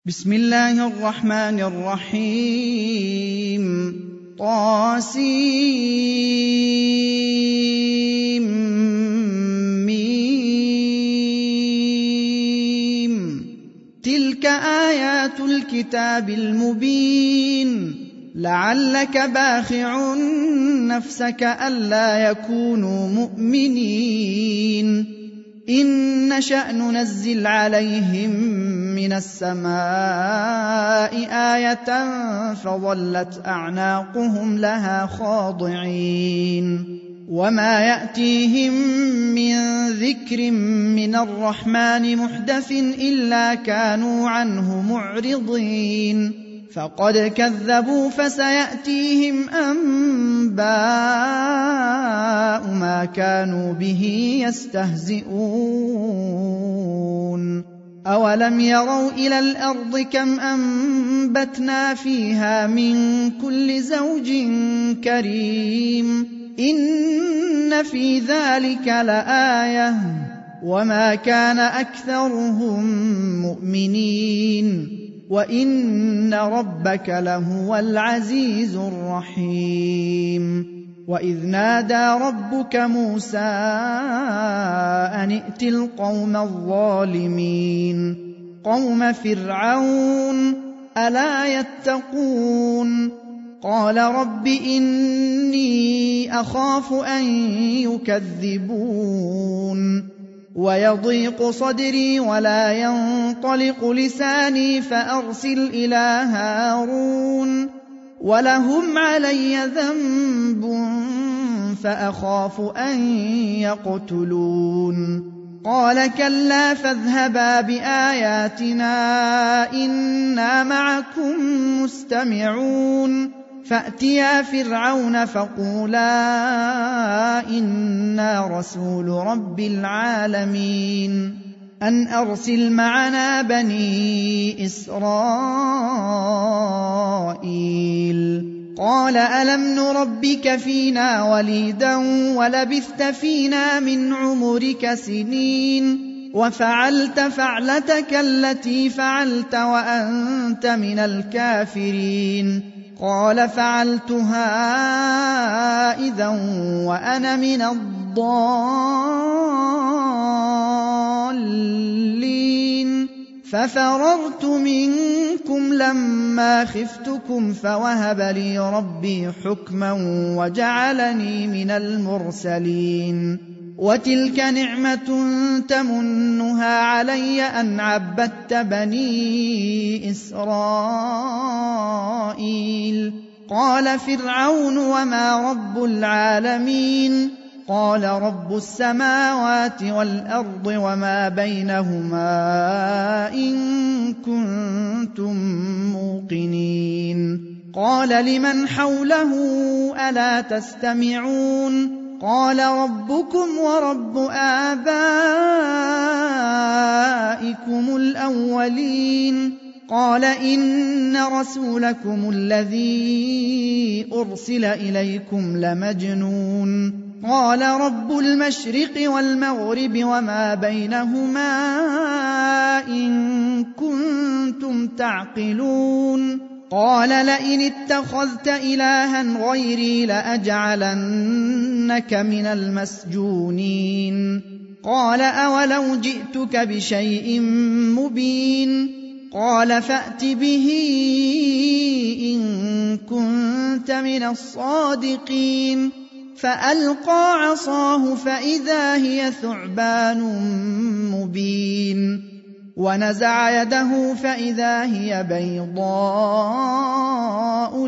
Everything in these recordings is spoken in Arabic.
بسم الله الرحمن الرحيم طاسيم تلك آيات الكتاب المبين لعلك باخع نفسك ألا يكونوا مؤمنين إن نشأ ننزل عليهم من السماء آية فظلت أعناقهم لها خاضعين وما يأتيهم من ذكر من الرحمن محدث إلا كانوا عنه معرضين فقد كذبوا فسيأتيهم أنباء ما كانوا به يستهزئون أولم يروا إلى الأرض كم أنبتنا فيها من كل زوج كريم إن في ذلك لآية وما كان أكثرهم مؤمنين وإن ربك لهو العزيز الرحيم وإذ نادى ربك موسى أن ائت القوم الظالمين قوم فرعون ألا يتقون قال رب إني أخاف أن يكذبون ويضيق صدري ولا ينطلق لساني فأرسل إلى هارون ولهم علي ذنب فأخاف أن يقتلون قال كلا فاذهبا بآياتنا إنا معكم مستمعون فأتيا فرعون فقولا إنا رسول رب العالمين أن أرسل معنا بني إسرائيل قال ألم نربك فينا وليدا ولبثت فينا من عمرك سنين وفعلت فعلتك التي فعلت وأنت من الكافرين قال فعلتها إذا وأنا من الضالين ففررت منكم لما خفتكم فوهب لي ربي حكما وجعلني من المرسلين وتلك نعمة تمنها علي أن عبدت بني إسرائيل قال فرعون وما رب العالمين قال رب السماوات والأرض وما بينهما إن كنتم موقنين قال لمن حوله ألا تستمعون قال ربكم ورب آبائكم الأولين قال إن رسولكم الذي أرسل إليكم لمجنون قال رب المشرق والمغرب وما بينهما إن كنتم تعقلون قال لئن اتخذت إلها غيري لأجعلنك من المسجونين قال أولو جئتك بشيء مبين قال فأت به إن كنت من الصادقين فألقى عصاه فإذا هي ثعبان مبين ونزع يده فإذا هي بيضاء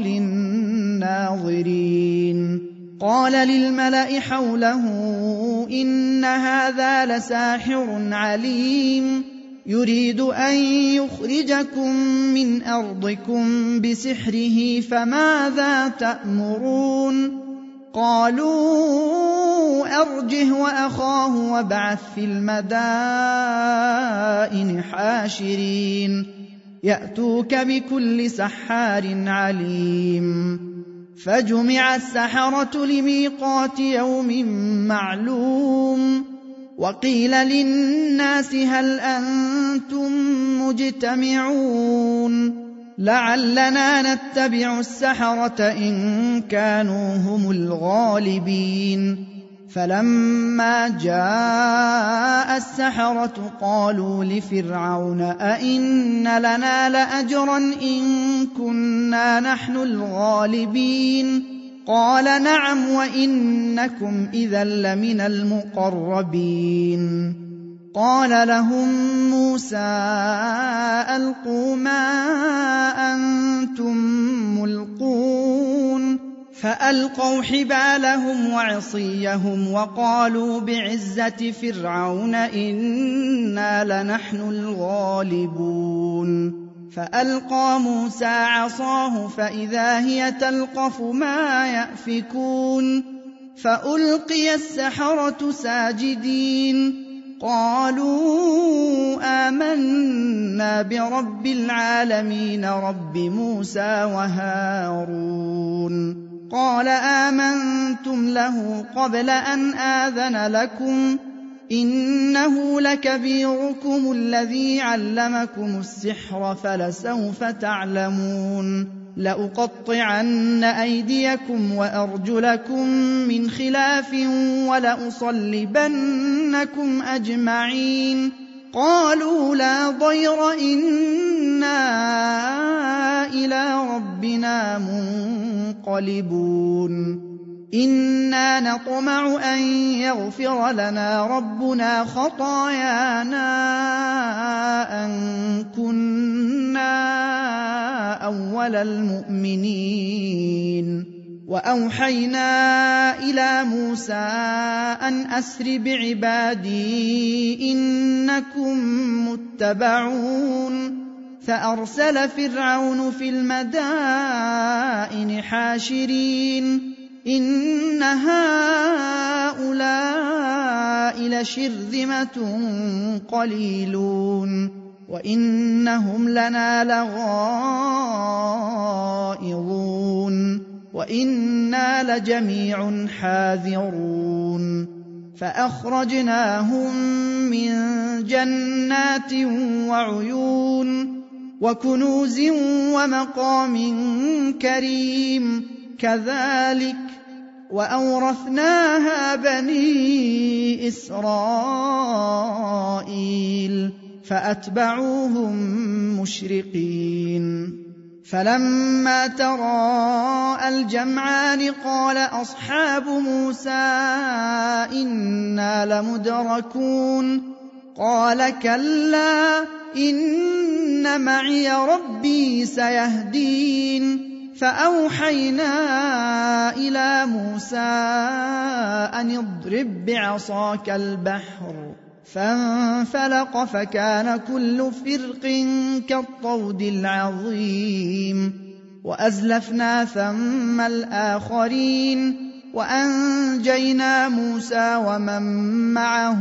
للناظرين قال للملأ حوله إن هذا لساحر عليم يريد أن يخرجكم من أرضكم بسحره فماذا تأمرون قالوا أرجه وأخاه وابعث في المدائن حاشرين يأتوك بكل سحار عليم فجمع السحرة لميقات يوم معلوم وقيل للناس هل أنتم مجتمعون لعلنا نتبع السحرة إن كانوا هم الغالبين فلما جاء السحرة قالوا لفرعون أئن لنا لأجرا إن كنا نحن الغالبين قال نعم وإنكم إذا لمن المقربين قال لهم موسى ألقوا ما أنتم ملقون فألقوا حبالهم وعصيهم وقالوا بعزة فرعون إنا لنحن الغالبون فألقى موسى عصاه فإذا هي تلقف ما يأفكون فألقي السحرة ساجدين قالوا آمنا برب العالمين رب موسى وهارون قال آمنتم له قبل أن آذن لكم إنه لكبيركم الذي علمكم السحر فلسوف تعلمون لأقطعن أيديكم وأرجلكم من خلاف ولأصلبنكم أجمعين قالوا لا ضير إنا إلى ربنا منقلبون إنا نطمع أن يغفر لنا ربنا خطايانا أن كنا أول المؤمنين وأوحينا إلى موسى أن أسر بعبادي إنكم متبعون فأرسل فرعون في المدائن حاشرين إن هؤلاء لشرذمة قليلون وإنهم لنا لغائظون وإنا لجميع حاذرون فأخرجناهم من جنات وعيون وكنوز ومقام كريم كذلك وأورثناها بني إسرائيل فأتبعوهم مشرقين فلما تراءى الجمعان قال أصحاب موسى إنا لمدركون قال كلا إن معي ربي سيهدين فأوحينا إلى موسى أن اضرب بعصاك البحر فانفلق فكان كل فرق كالطود العظيم وأزلفنا ثم الآخرين وأنجينا موسى ومن معه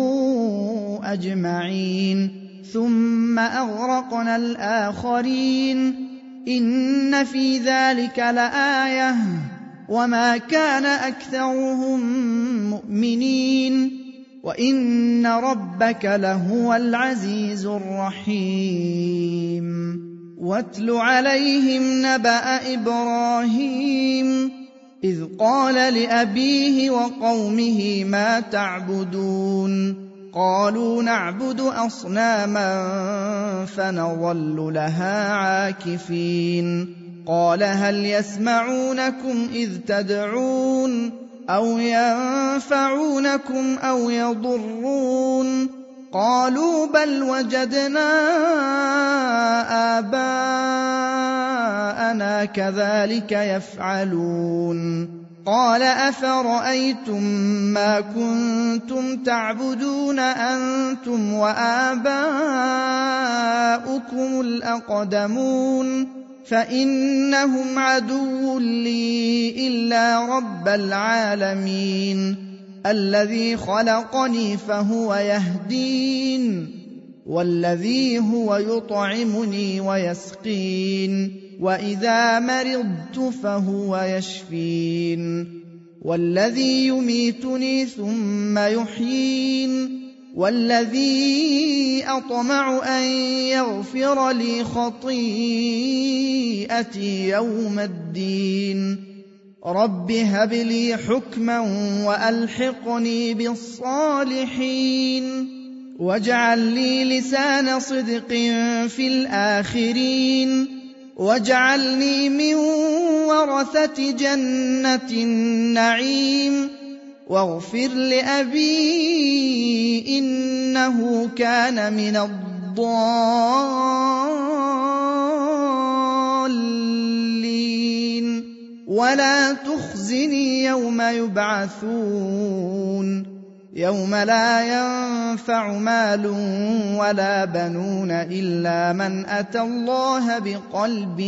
أجمعين ثم أغرقنا الآخرين إن في ذلك لآية وما كان أكثرهم مؤمنين وإن ربك لهو العزيز الرحيم واتل عليهم نبأ إبراهيم إذ قال لأبيه وقومه ما تعبدون قالوا نعبد أصناما فنظل لها عاكفين قال هل يسمعونكم إذ تدعون أو ينفعونكم أو يضرون قالوا بل وجدنا آباءنا كذلك يفعلون قال أفرأيتم ما كنتم تعبدون أنتم وآباؤكم الأقدمون فإنهم عدو لي إلا رب العالمين الذي خلقني فهو يهدين والذي هو يطعمني ويسقين وإذا مرضت فهو يشفين والذي يميتني ثم يحيين والذي أطمع أن يغفر لي خطيئتي يوم الدين رب هب لي حكما وألحقني بالصالحين واجعل لي لسان صدق في الآخرين واجعلني من ورثة جنة النعيم واغفر لأبي إنه كان من الضالين ولا تخزني يوم يبعثون يوم لا ينفع مال ولا بنون إلا من أتى الله بقلب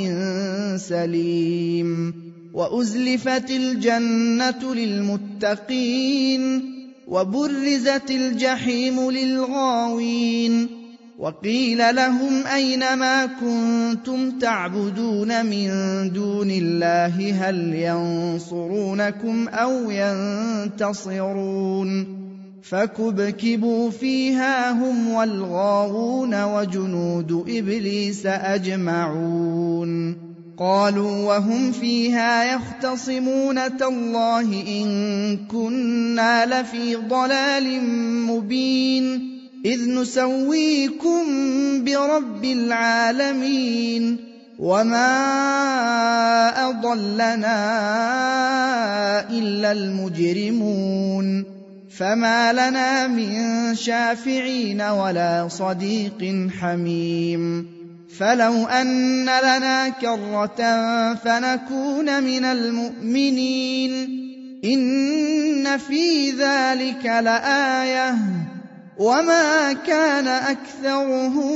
سليم وأزلفت الجنة للمتقين وبرزت الجحيم للغاوين وقيل لهم أين ما كنتم تعبدون من دون الله هل ينصرونكم أو ينتصرون فكبكبوا فيها هم والغاوون وجنود إبليس أجمعون قالوا وهم فيها يختصمون تالله إن كنا لفي ضلال مبين إذ نسويكم برب العالمين وما أضلنا إلا المجرمون فما لنا من شافعين ولا صديق حميم فلو أن لنا كرة فنكون من المؤمنين إن في ذلك لآية وما كان أكثرهم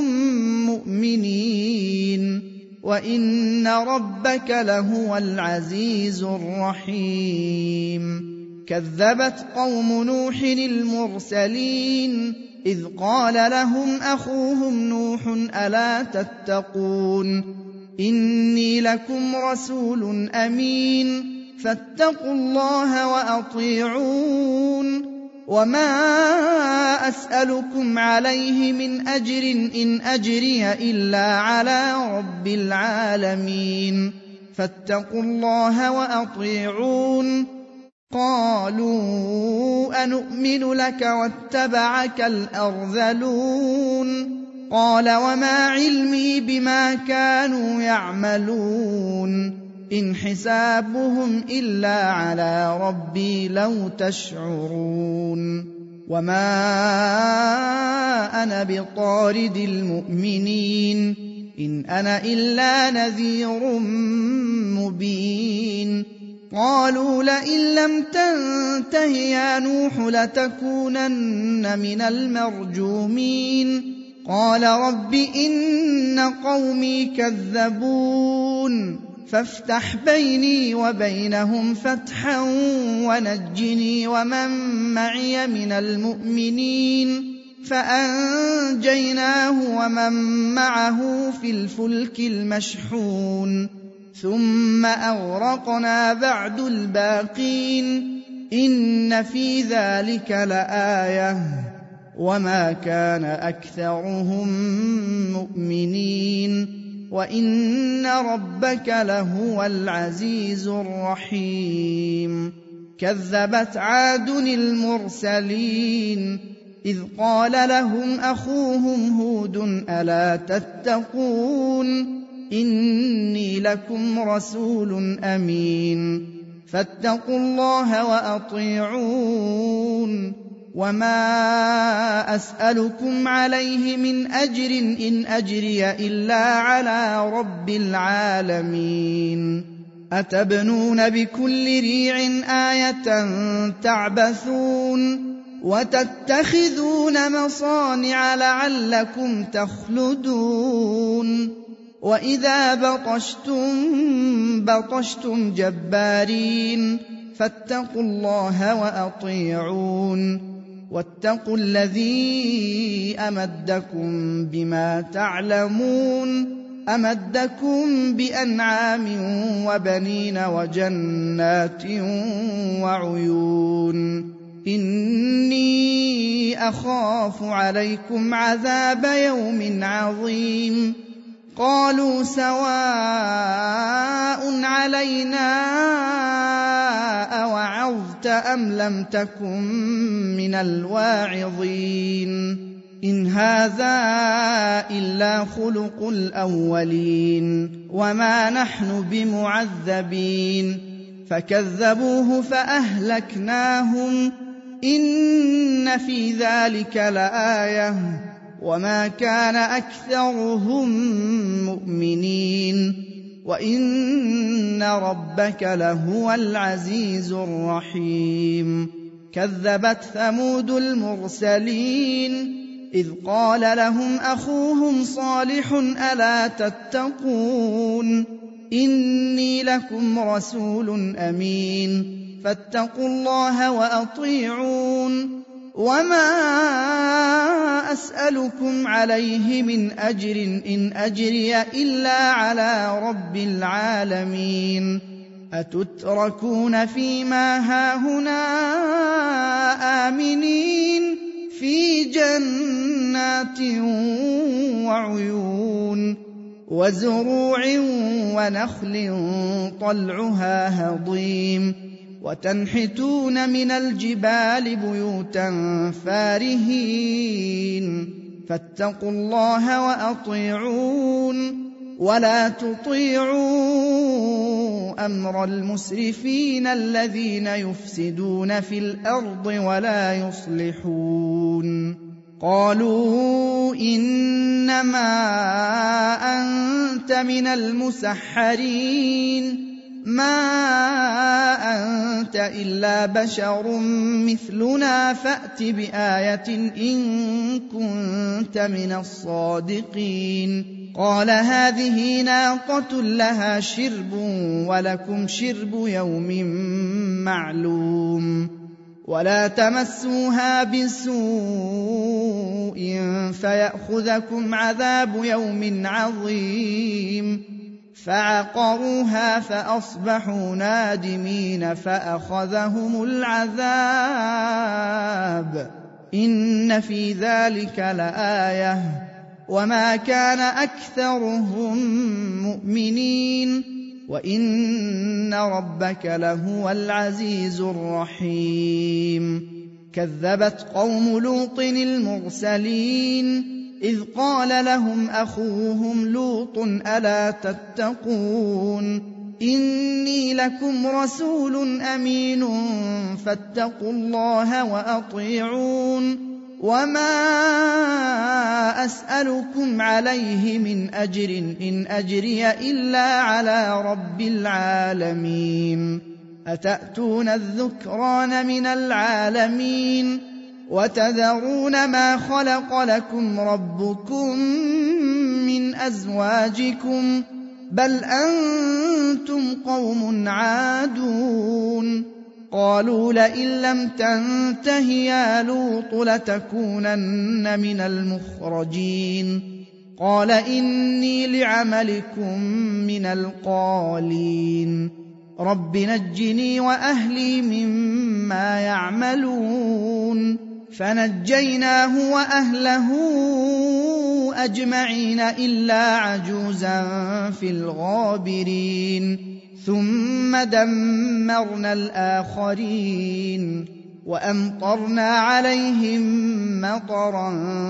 مؤمنين وإن ربك لهو العزيز الرحيم كذبت قوم نوح المرسلين إذ قال لهم أخوهم نوح ألا تتقون إني لكم رسول أمين فاتقوا الله وأطيعون وما أسألكم عليه من أجر إن أجري إلا على رب العالمين فاتقوا الله وأطيعون قالوا أنؤمن لك واتبعك الأرذلون قال وما علمي بما كانوا يعملون إن حسابهم إلا على ربي لو تشعرون وما أنا بطارد المؤمنين إن أنا إلا نذير مبين قالوا لئن لم تنته يا نوح لتكونن من المرجومين قال رب إن قومي كذبون فافتح بيني وبينهم فتحا ونجني ومن معي من المؤمنين فأنجيناه ومن معه في الفلك المشحون ثم أغرقنا بعد الباقين إن في ذلك لآية وما كان أكثرهم مؤمنين وإن ربك لهو العزيز الرحيم كذبت عاد المرسلين إذ قال لهم أخوهم هود ألا تتقون إني لكم رسول أمين فاتقوا الله وأطيعون وما أسألكم عليه من أجر إن أجري إلا على رب العالمين أتبنون بكل ريع آية تعبثون وتتخذون مصانع لعلكم تخلدون وإذا بطشتم جبارين فاتقوا الله وأطيعون واتقوا الذي أمدكم بما تعلمون أمدكم بأنعام وبنين وجنات وعيون إني أخاف عليكم عذاب يوم عظيم قالوا سواء علينا أوعظت أم لم تكن من الواعظين إن هذا إلا خلق الأولين وما نحن بمعذبين فكذبوه فأهلكناهم إن في ذلك لآية وما كان أكثرهم مؤمنين وإن ربك لهو العزيز الرحيم كذبت ثمود المرسلين إذ قال لهم أخوهم صالح ألا تتقون إني لكم رسول أمين فاتقوا الله وأطيعون وما أسألكم عليه من أجر إن أجري إلا على رب العالمين أتتركون فيما هاهنا آمنين في جنات وعيون وزروع ونخل طلعها هضيم وتنحتون من الجبال بيوتا فارهين فاتقوا الله وأطيعون ولا تطيعوا أمر المسرفين الذين يفسدون في الأرض ولا يصلحون قالوا إنما أنت من المسحرين ما أنت إلا بشر مثلنا فأت بآية إن كنت من الصادقين قال هذه ناقة لها شرب ولكم شرب يوم معلوم ولا تمسوها بسوء فيأخذكم عذاب يوم عظيم فعقروها فأصبحوا نادمين فأخذهم العذاب إن في ذلك لآية وما كان أكثرهم مؤمنين وإن ربك لهو العزيز الرحيم كذبت قوم لوط المرسلين إذ قال لهم أخوهم لوط ألا تتقون إني لكم رسول أمين فاتقوا الله وأطيعون وما أسألكم عليه من أجر إن أجري إلا على رب العالمين أتأتون الذكران من العالمين وتذرون ما خلق لكم ربكم من أزواجكم بل أنتم قوم عادون قالوا لئن لم تنته يا لوط لتكونن من المخرجين قال إني لعملكم من القالين رب نجني وأهلي مما يعملون فنجيناه وأهله أجمعين إلا عجوزا في الغابرين ثم دمرنا الآخرين وأمطرنا عليهم مطرا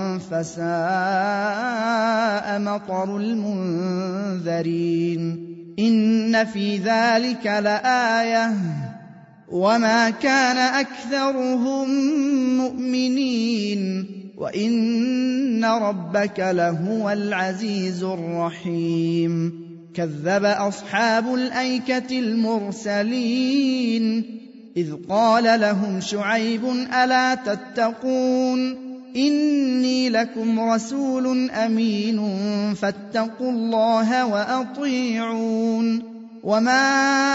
فساء مطر المنذرين إن في ذلك لآية وما كان أكثرهم مؤمنين وإن ربك لهو العزيز الرحيم كذب أصحاب الأيكة المرسلين إذ قال لهم شعيب ألا تتقون إني لكم رسول أمين فاتقوا الله وأطيعون وما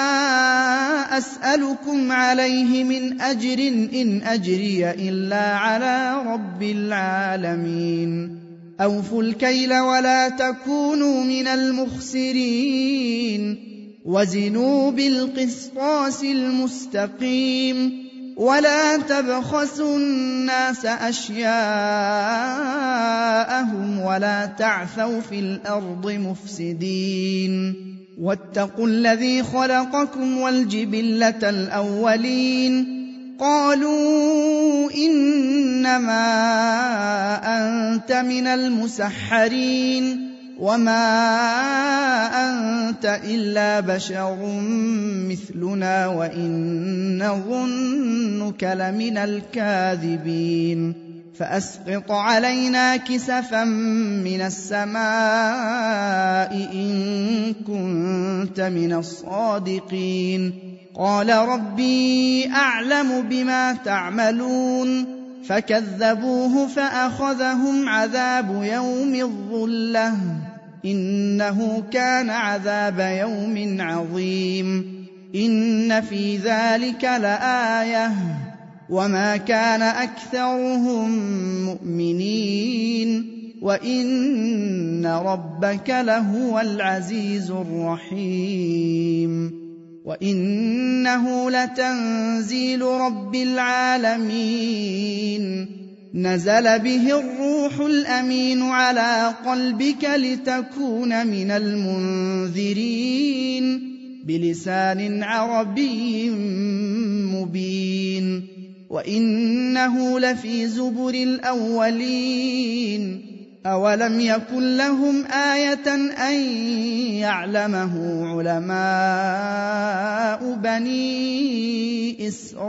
أسألكم عليه من أجر إن أجري إلا على رب العالمين أوفوا الكيل ولا تكونوا من المخسرين وزنوا بالقسطاس المستقيم ولا تبخسوا الناس أشياءهم ولا تعثوا في الأرض مفسدين واتقوا الذي خلقكم والجبلة الأولين قالوا إنما أنت من المسحرين وما أنت إلا بشر مثلنا وإن نظنك لمن الكاذبين فأسقط علينا كسفا من السماء إن كنت من الصادقين قال ربي أعلم بما تعملون فكذبوه فأخذهم عذاب يوم الظلة إنه كان عذاب يوم عظيم إن في ذلك لآية وما كان أكثرهم مؤمنين وإن ربك لهو العزيز الرحيم وإنه لتنزيل رب العالمين نزل به الروح الأمين على قلبك لتكون من المنذرين بلسان عربي مبين وإنه لفي زبر الأولين أولم يكن لهم آية أن يعلمه علماء بني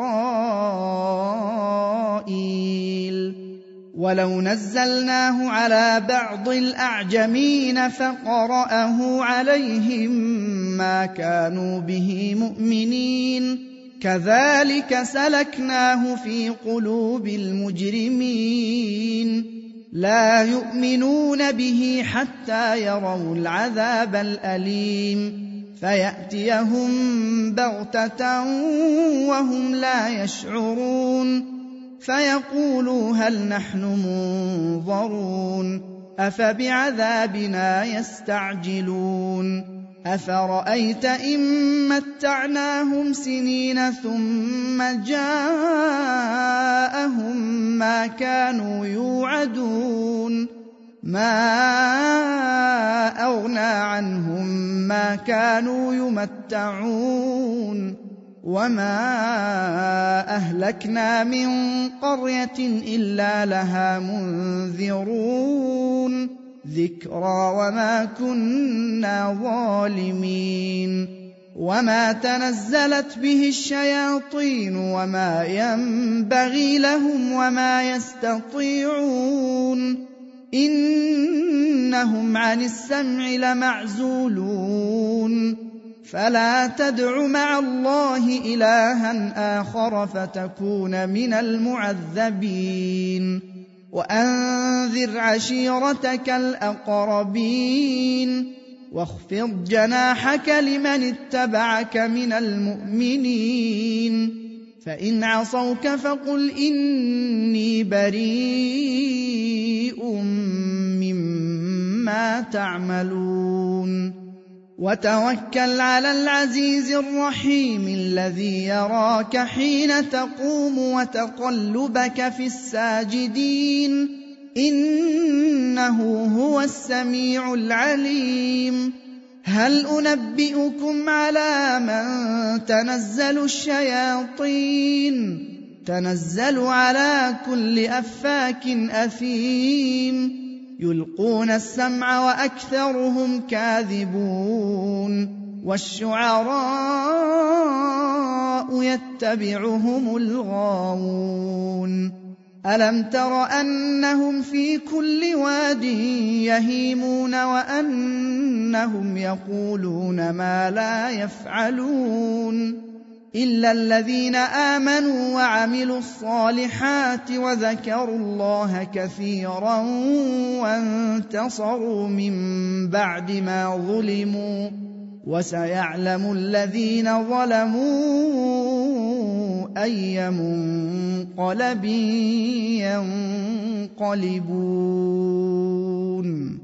إسرائيل ولو نزلناه على بعض الأعجمين فقرأه عليهم ما كانوا به مؤمنين كذلك سلكناه في قلوب المجرمين لا يؤمنون به حتى يروا العذاب الأليم فيأتيهم بغتة وهم لا يشعرون فيقولوا هل نحن منظرون أفبعذابنا يستعجلون أفرأيت إن متعناهم سنين ثم جاءهم ما كانوا يوعدون ما أغنى عنهم ما كانوا يمتعون وما أهلكنا من قرية إلا لها منذرون ذكرى وما كنا ظالمين وما تنزلت به الشياطين وما ينبغي لهم وما يستطيعون إنهم عن السمع لمعزولون فلا تدع مع الله إلها آخر فتكون من المعذبين وأنذر عشيرتك الأقربين واخفض جناحك لمن اتبعك من المؤمنين فإن عصوك فقل إني بريء مما تعملون وتوكل على العزيز الرحيم الذي يراك حين تقوم وتقلبك في الساجدين إنه هو السميع العليم هل أنبئكم على من تنزل الشياطين تنزل على كل أفاك أثيم يلقون السمع وأكثرهم كاذبون والشعراء يتبعهم الغاوون ألم تر أنهم في كل واد يهيمون وأنهم يقولون ما لا يفعلون إلا الذين آمنوا وعملوا الصالحات وذكروا الله كثيرا وانتصروا من بعد ما ظلموا وسيعلم الذين ظلموا أي منقلب ينقلبون